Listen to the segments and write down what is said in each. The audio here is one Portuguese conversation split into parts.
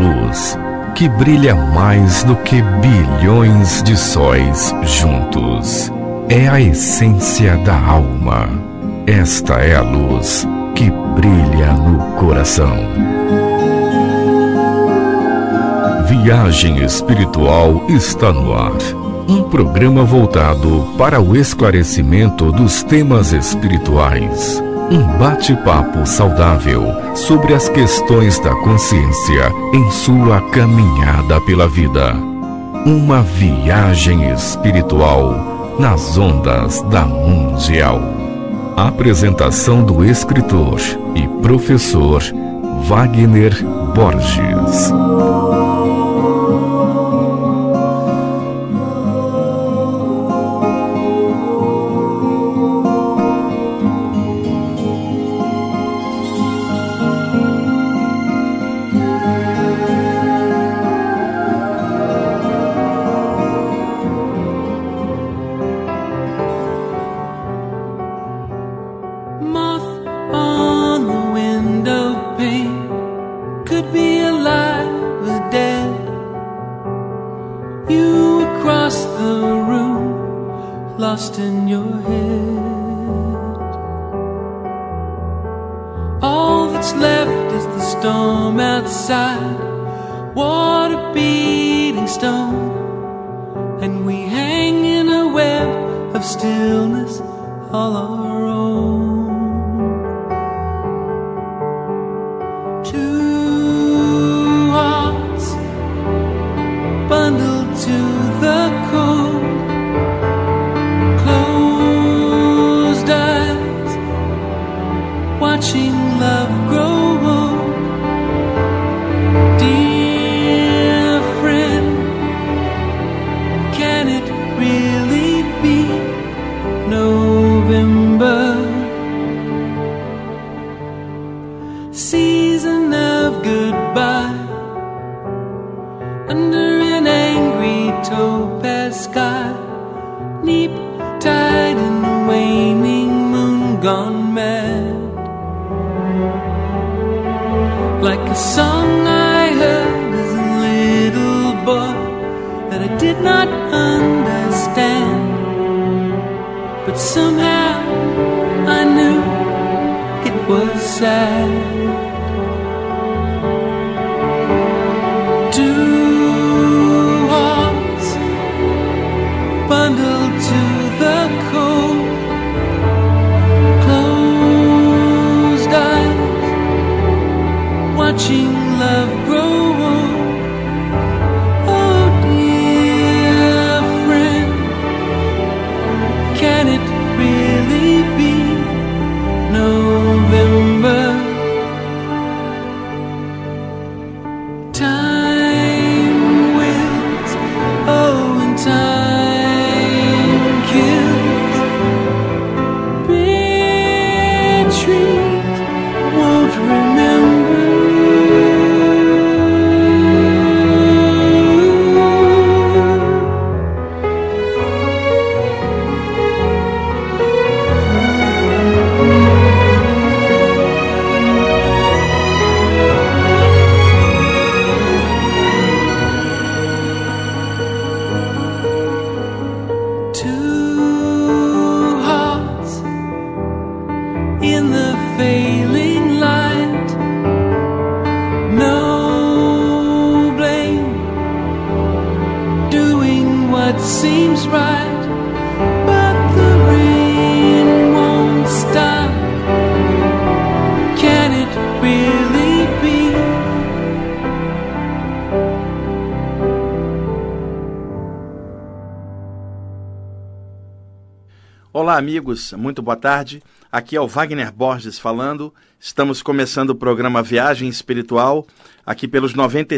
luz que brilha mais do que bilhões de sóis juntos. É a essência da alma. Esta é a luz que brilha no coração. Viagem Espiritual está no ar. Um programa voltado para o esclarecimento dos temas espirituais. Um bate-papo saudável sobre as questões da consciência em sua caminhada pela vida. Uma viagem espiritual nas ondas da Mundial. Apresentação do escritor e professor Wagner Borges. Olá amigos, muito boa tarde, aqui é o Wagner Borges falando, estamos começando o programa Viagem Espiritual, aqui pelos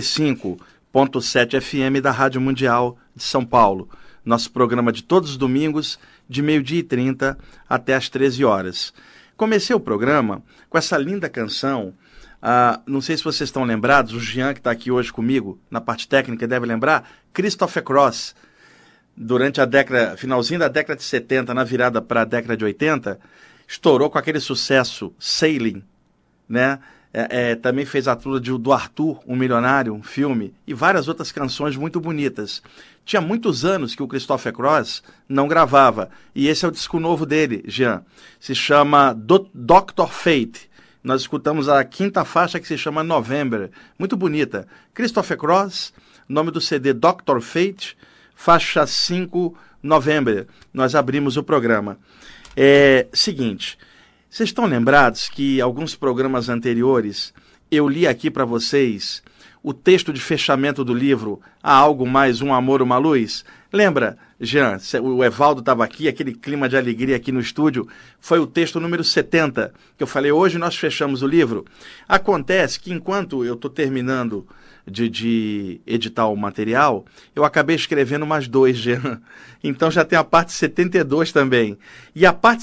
95.7 FM da Rádio Mundial de São Paulo, nosso programa de todos os domingos, de 12h30 até às 13 horas. Comecei o programa com essa linda canção, não sei se vocês estão lembrados, o Jean que está aqui hoje comigo, na parte técnica, deve lembrar, Christopher Cross. Durante a década, finalzinho da década de 70, na virada para a década de 80, estourou com aquele sucesso Sailing, né? também fez a trilha do Arthur, um Milionário, um filme, e várias outras canções muito bonitas. Tinha muitos anos que o Christopher Cross não gravava, e esse é o disco novo dele, Jean. Se chama Dr. Fate. Nós escutamos a 5ª faixa, que se chama November, muito bonita. Christopher Cross, nome do CD Dr. Fate, faixa 5, November. Nós abrimos o programa. Seguinte, vocês estão lembrados que alguns programas anteriores eu li aqui para vocês o texto de fechamento do livro Há Algo Mais, Um Amor, Uma Luz? Lembra, Jean? O Evaldo estava aqui, aquele clima de alegria aqui no estúdio. Foi o texto número 70, que eu falei, hoje nós fechamos o livro. Acontece que enquanto eu estou terminando de editar o material, eu acabei escrevendo mais 2, Jean. Então já tem a parte 72 também. E a parte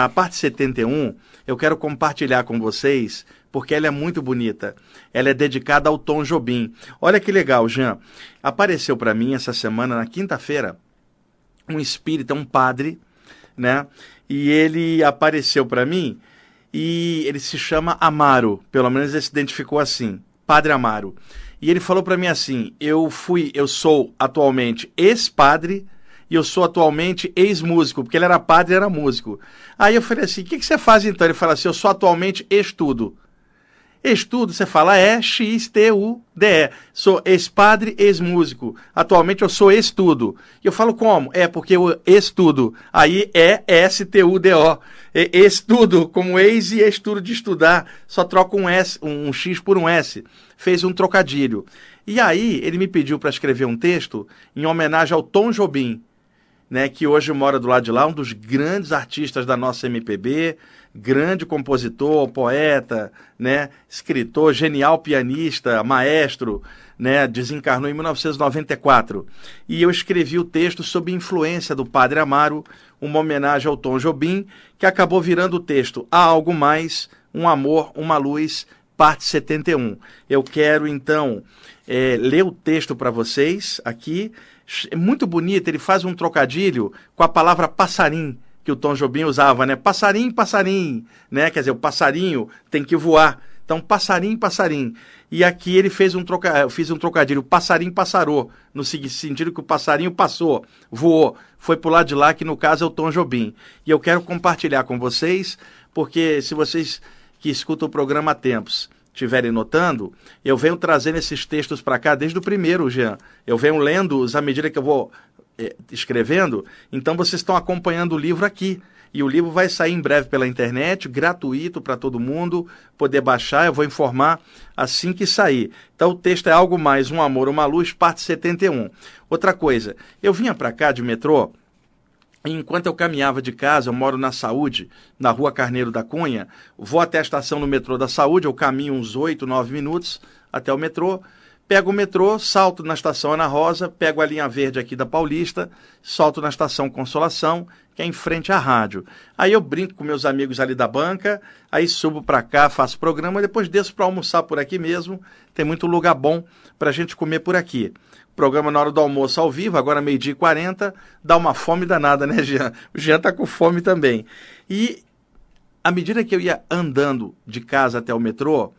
71 eu quero compartilhar com vocês, porque ela é muito bonita. Ela é dedicada ao Tom Jobim. Olha que legal, Jean. Apareceu para mim essa semana, na quinta-feira, um espírita, um padre, né? E ele apareceu para mim e ele se chama Amaro. Pelo menos ele se identificou assim, Padre Amaro. E ele falou para mim assim, eu sou atualmente ex-padre e eu sou atualmente ex-músico, porque ele era padre e era músico. Aí eu falei assim, o que você faz então? Ele falou assim, eu sou atualmente estudo. Estudo, você fala X-T-U-D-E. Sou ex-padre, ex-músico. Atualmente eu sou estudo. E eu falo como? Porque eu estudo. Aí é S-T-U-D-O. Estudo, como ex e estudo de estudar. Só troca um X por um S. Fez um trocadilho. E aí ele me pediu para escrever um texto em homenagem ao Tom Jobim, né, que hoje mora do lado de lá, um dos grandes artistas da nossa MPB, grande compositor, poeta, né, escritor, genial pianista, maestro, né, desencarnou em 1994. E eu escrevi o texto sob influência do Padre Amaro, uma homenagem ao Tom Jobim, que acabou virando o texto Há Algo Mais, Um Amor, Uma Luz, parte 71. Eu quero, então, ler o texto para vocês aqui. É muito bonito, ele faz um trocadilho com a palavra passarim, que o Tom Jobim usava, né? Passarim, passarim, né? Quer dizer, o passarinho tem que voar. Então, passarim, passarim. E aqui ele fez eu fiz um trocadilho, passarim, passarou, no sentido que o passarinho passou, voou, foi pro lado de lá, que no caso é o Tom Jobim. E eu quero compartilhar com vocês, porque se vocês que escutam o programa há tempos estiverem notando, eu venho trazendo esses textos para cá desde o primeiro, Jean. Eu venho lendo-os à medida que eu vou escrevendo, então vocês estão acompanhando o livro aqui. E o livro vai sair em breve pela internet, gratuito para todo mundo poder baixar. Eu vou informar assim que sair. Então o texto é Algo Mais, Um Amor, Uma Luz, parte 71. Outra coisa, eu vinha para cá de metrô, e enquanto eu caminhava de casa, eu moro na Saúde, na Rua Carneiro da Cunha, vou até a estação no metrô da Saúde, eu caminho uns 8, 9 minutos até o metrô, pego o metrô, salto na estação Ana Rosa, pego a linha verde aqui da Paulista, salto na estação Consolação, que é em frente à rádio. Aí eu brinco com meus amigos ali da banca, aí subo para cá, faço programa, depois desço para almoçar por aqui mesmo, tem muito lugar bom para a gente comer por aqui. Programa na hora do almoço ao vivo, agora 12h40, dá uma fome danada, né, Jean? O Jean tá com fome também. E à medida que eu ia andando de casa até o metrô,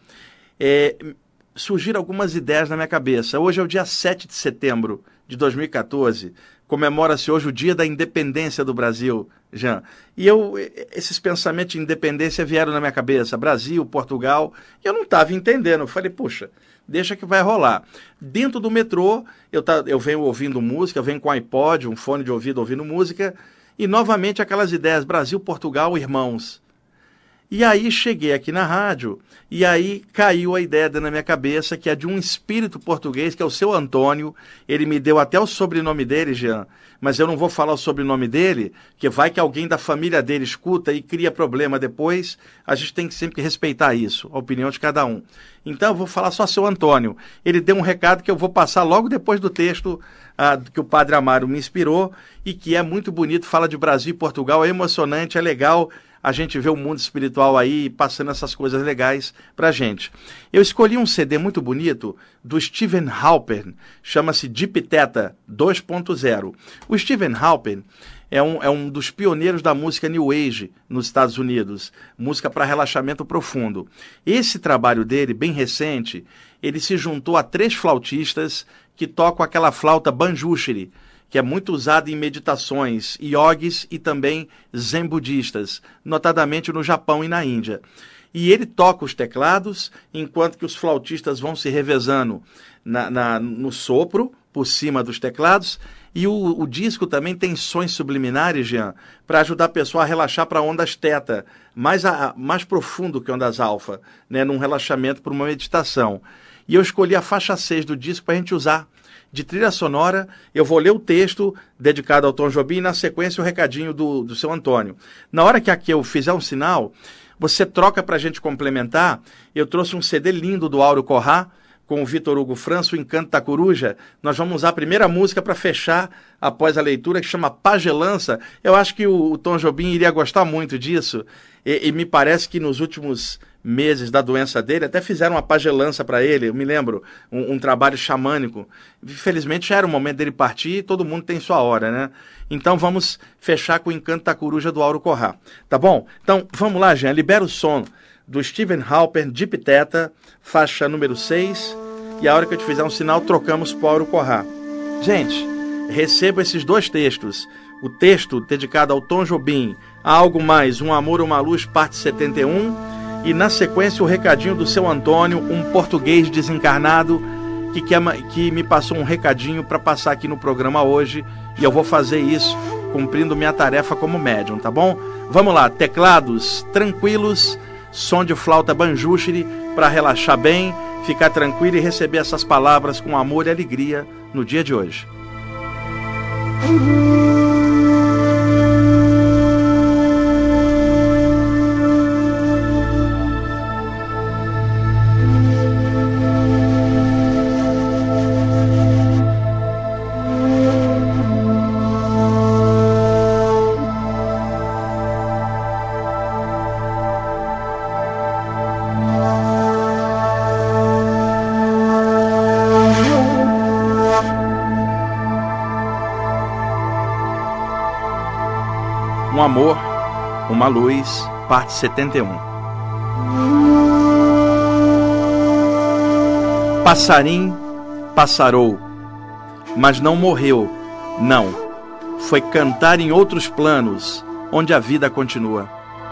surgiram algumas ideias na minha cabeça. Hoje é o dia 7 de setembro de 2014, comemora-se hoje o Dia da Independência do Brasil, Jean. E esses pensamentos de independência vieram na minha cabeça, Brasil, Portugal, e eu não estava entendendo. Eu falei, puxa, deixa que vai rolar. Dentro do metrô, eu venho ouvindo música, venho com iPod, um fone de ouvido ouvindo música, e novamente aquelas ideias, Brasil, Portugal, irmãos. E aí cheguei aqui na rádio, e aí caiu a ideia na minha cabeça, que é de um espírito português, que é o seu Antônio. Ele me deu até o sobrenome dele, Jean, mas eu não vou falar o sobrenome dele, que vai que alguém da família dele escuta e cria problema depois. A gente tem que sempre respeitar isso, a opinião de cada um. Então eu vou falar só seu Antônio. Ele deu um recado que eu vou passar logo depois do texto que o Padre Amaro me inspirou, e que é muito bonito, fala de Brasil e Portugal, é emocionante, é legal a gente vê o mundo espiritual aí passando essas coisas legais pra gente. Eu escolhi um CD muito bonito do Stephen Halpern, chama-se Deep Theta 2.0. O Stephen Halpern é um dos pioneiros da música New Age nos Estados Unidos, música para relaxamento profundo. Esse trabalho dele, bem recente, ele se juntou a 3 flautistas que tocam aquela flauta banjushri, que é muito usada em meditações, yogis e também zen budistas, notadamente no Japão e na Índia. E ele toca os teclados, enquanto que os flautistas vão se revezando no sopro, por cima dos teclados. E o disco também tem sons subliminares, Jean, para ajudar a pessoa a relaxar para ondas teta, mais profundo que ondas alfa, né, num relaxamento para uma meditação. E eu escolhi a faixa 6 do disco para a gente usar de trilha sonora. Eu vou ler o texto dedicado ao Tom Jobim e, na sequência, o recadinho do seu Antônio. Na hora que aqui eu fizer um sinal, você troca para a gente complementar. Eu trouxe um CD lindo do Áureo Corrá, com o Vitor Hugo França, o Encanto da Coruja. Nós vamos usar a primeira música para fechar após a leitura, que chama Pagelança. Eu acho que o Tom Jobim iria gostar muito disso, e me parece que nos últimos meses da doença dele, até fizeram uma pagelança para ele, eu me lembro, um trabalho xamânico. Infelizmente já era o momento dele partir e todo mundo tem sua hora, né? Então vamos fechar com o Encanto da Coruja do Áureo Corrá, tá bom? Então vamos lá, Jean, libera o som do Stephen Halper, Deep Theta, faixa número 6, e a hora que eu te fizer um sinal, trocamos para o Áureo Corrá. Gente, receba esses 2 textos. O texto dedicado ao Tom Jobim, a Algo Mais, Um Amor, Uma Luz, parte 71, e na sequência o recadinho do seu Antônio, um português desencarnado que me passou um recadinho para passar aqui no programa hoje, e eu vou fazer isso cumprindo minha tarefa como médium, tá bom? Vamos lá, teclados tranquilos, som de flauta banjushri para relaxar bem, ficar tranquilo e receber essas palavras com amor e alegria no dia de hoje. Um Amor, Uma Luz, parte 71. Passarim passarou, mas não morreu, não. Foi cantar em outros planos, onde a vida continua.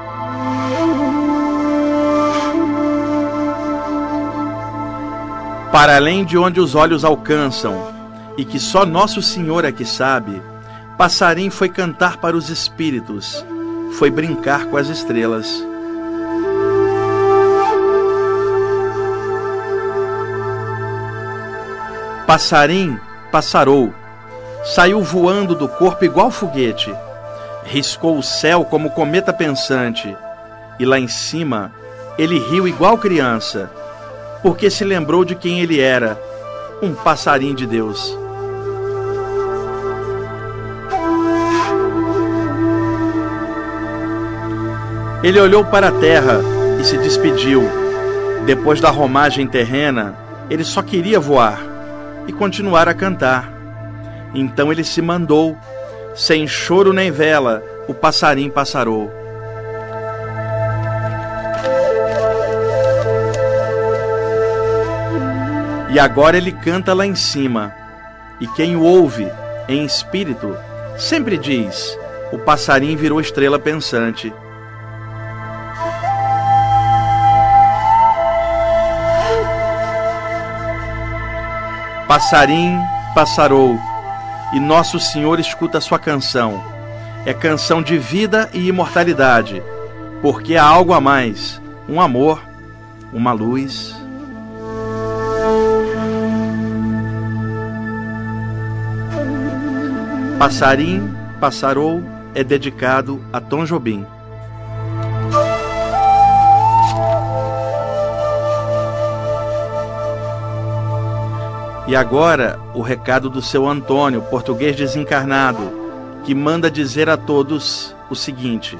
Para além de onde os olhos alcançam, e que só Nosso Senhor é que sabe, Passarim foi cantar para os espíritos, foi brincar com as estrelas. Passarim passarou, saiu voando do corpo igual foguete, riscou o céu como cometa pensante, e lá em cima ele riu igual criança, porque se lembrou de quem ele era, um passarim de Deus. Ele olhou para a terra e se despediu. Depois da romagem terrena, ele só queria voar e continuar a cantar. Então ele se mandou, sem choro nem vela, o passarim passarou. E agora ele canta lá em cima, e quem o ouve em espírito sempre diz: o passarim virou estrela pensante. Passarim passarou, e Nosso Senhor escuta sua canção. É canção de vida e imortalidade, porque há algo a mais, um amor, uma luz. Passarim passarou é dedicado a Tom Jobim. E agora, o recado do seu Antônio, português desencarnado, que manda dizer a todos o seguinte: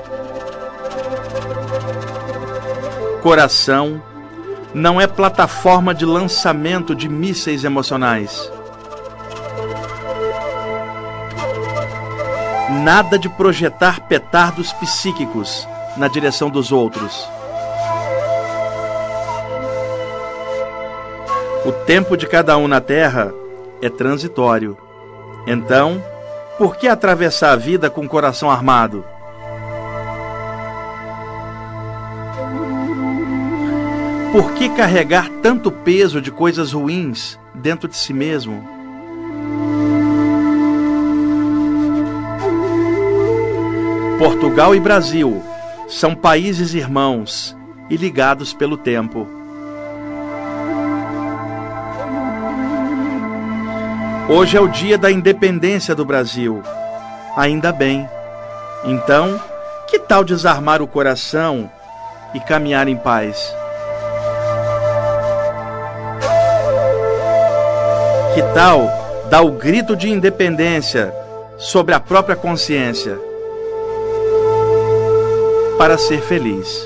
coração não é plataforma de lançamento de mísseis emocionais. Nada de projetar petardos psíquicos na direção dos outros. O tempo de cada um na Terra é transitório. Então, por que atravessar a vida com o coração armado? Por que carregar tanto peso de coisas ruins dentro de si mesmo? Portugal e Brasil são países irmãos e ligados pelo tempo. Hoje é o dia da independência do Brasil. Ainda bem. Então, que tal desarmar o coração e caminhar em paz? Que tal dar o grito de independência sobre a própria consciência para ser feliz?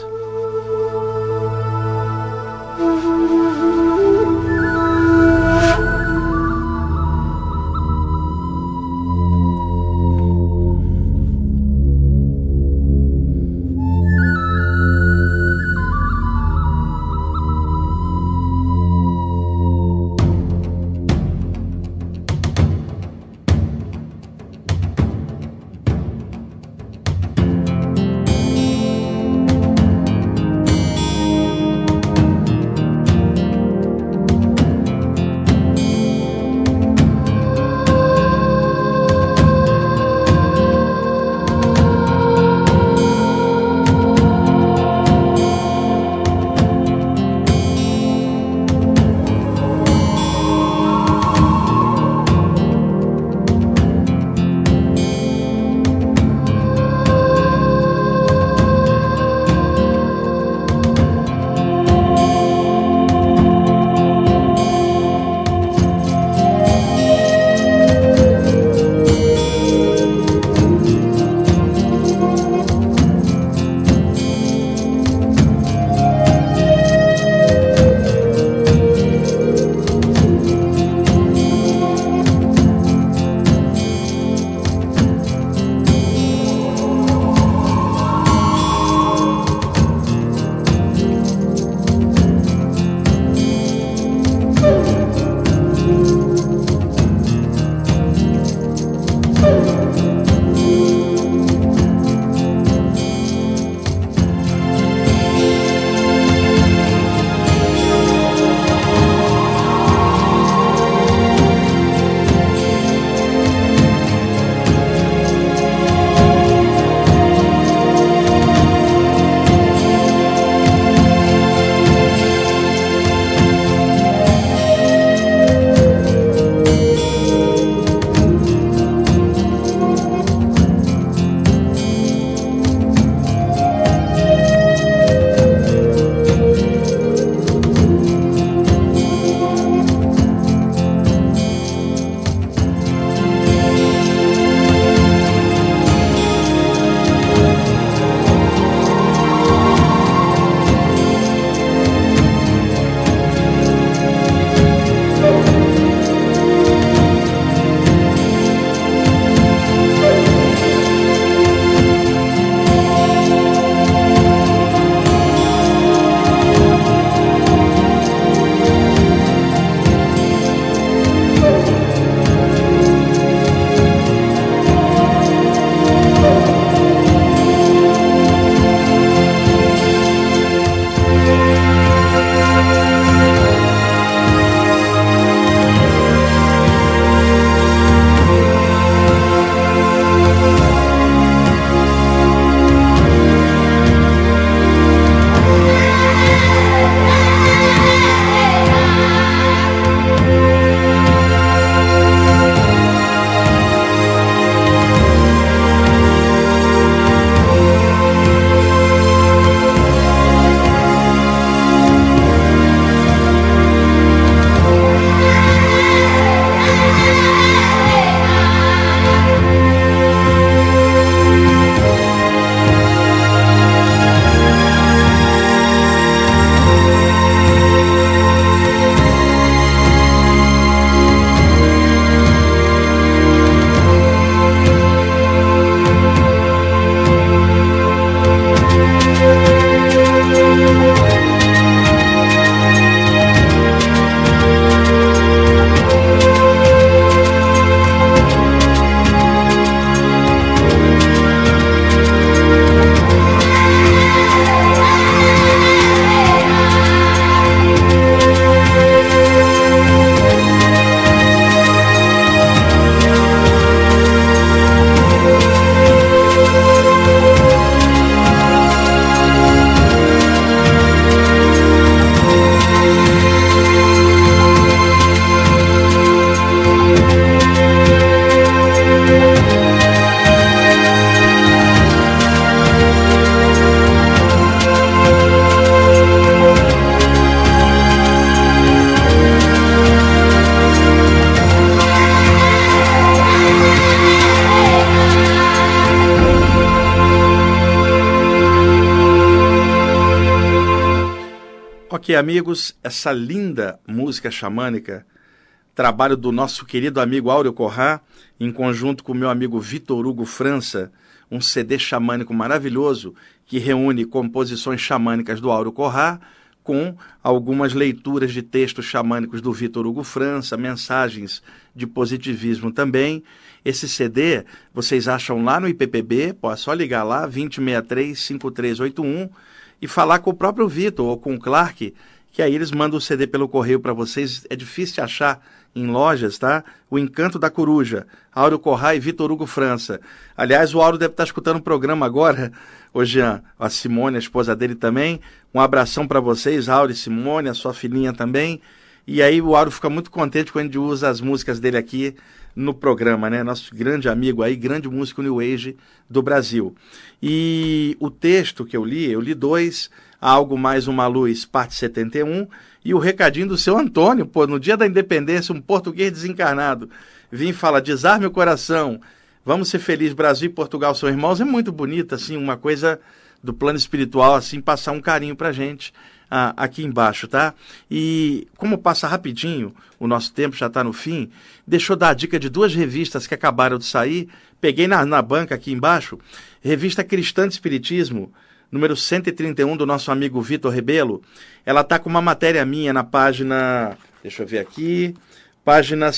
Ok, amigos, essa linda música xamânica, trabalho do nosso querido amigo Áureo Corrá, em conjunto com o meu amigo Vitor Hugo França, um CD xamânico maravilhoso que reúne composições xamânicas do Áureo Corrá com algumas leituras de textos xamânicos do Vitor Hugo França, mensagens de positivismo também. Esse CD vocês acham lá no IPPB, é só ligar lá, 2063-5381, e falar com o próprio Vitor ou com o Clark, que aí eles mandam o CD pelo correio para vocês. É difícil de achar em lojas, tá? O Encanto da Coruja, Áureo Corrá e Vitor Hugo França. Aliás, o Áureo deve estar escutando o programa agora, ô Jean, a Simone, a esposa dele também. Um abração para vocês, Áureo e Simone, a sua filhinha também. E aí o Áureo fica muito contente quando a gente usa as músicas dele aqui no programa, né? Nosso grande amigo aí, grande músico New Age do Brasil. E o texto que eu li 2, Algo Mais Uma Luz, parte 71, e o recadinho do seu Antônio, no dia da independência, um português desencarnado, vim falar, desarme o coração, vamos ser felizes, Brasil e Portugal são irmãos. É muito bonito, assim, uma coisa do plano espiritual, assim, passar um carinho pra gente aqui embaixo, tá? E como passa rapidinho, o nosso tempo já está no fim, deixa eu dar a dica de 2 revistas que acabaram de sair, peguei na banca aqui embaixo, Revista Cristã de Espiritismo, número 131, do nosso amigo Vitor Rebelo. Ela está com uma matéria minha na página, deixa eu ver aqui, página,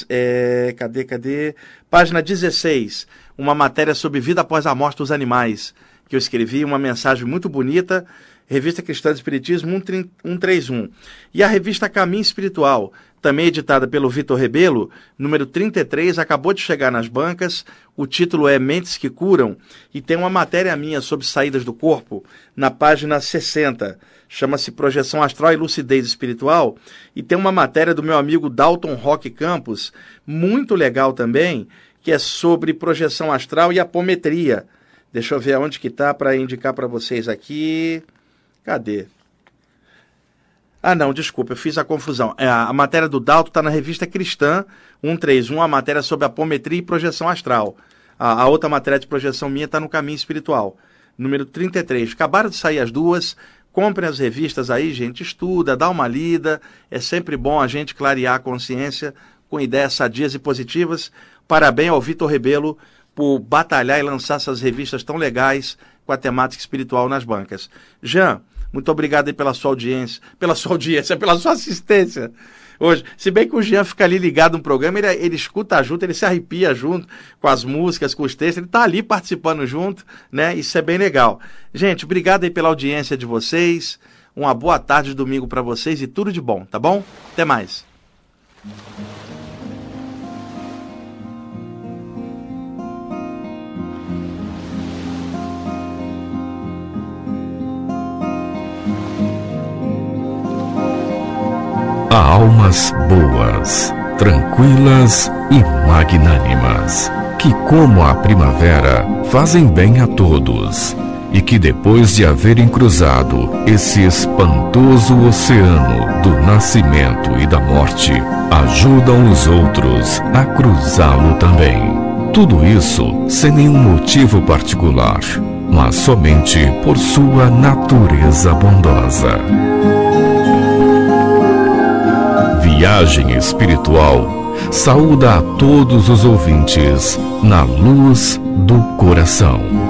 página 16, uma matéria sobre vida após a morte dos animais, que eu escrevi, uma mensagem muito bonita, Revista Cristã de Espiritismo 131. E a revista Caminho Espiritual, também editada pelo Vitor Rebelo, número 33, acabou de chegar nas bancas. O título é Mentes que Curam, e tem uma matéria minha sobre saídas do corpo, na página 60. Chama-se Projeção Astral e Lucidez Espiritual, e tem uma matéria do meu amigo Dalton Roque Campos, muito legal também, que é sobre projeção astral e apometria. Deixa eu ver aonde que está para indicar para vocês aqui. Cadê? Ah, não, desculpa, eu fiz a confusão. A matéria do Dalton está na Revista Cristã 131, a matéria sobre apometria e projeção astral. A outra matéria de projeção minha está no Caminho Espiritual, número 33. Acabaram de sair as duas. Comprem as revistas aí, gente, estuda, dá uma lida. É sempre bom a gente clarear a consciência com ideias sadias e positivas. Parabéns ao Vitor Rebelo por batalhar e lançar essas revistas tão legais com a temática espiritual nas bancas. Jean, muito obrigado aí pela sua audiência, pela sua assistência hoje. Se bem que o Jean fica ali ligado no programa, ele escuta junto, ele se arrepia junto com as músicas, com os textos, ele está ali participando junto, né? Isso é bem legal. Gente, obrigado aí pela audiência de vocês, uma boa tarde de domingo para vocês e tudo de bom, tá bom? Até mais. Há almas boas, tranquilas e magnânimas, que como a primavera fazem bem a todos, e que depois de haverem cruzado esse espantoso oceano do nascimento e da morte, ajudam os outros a cruzá-lo também. Tudo isso sem nenhum motivo particular, mas somente por sua natureza bondosa. Viagem Espiritual saúda a todos os ouvintes na luz do coração.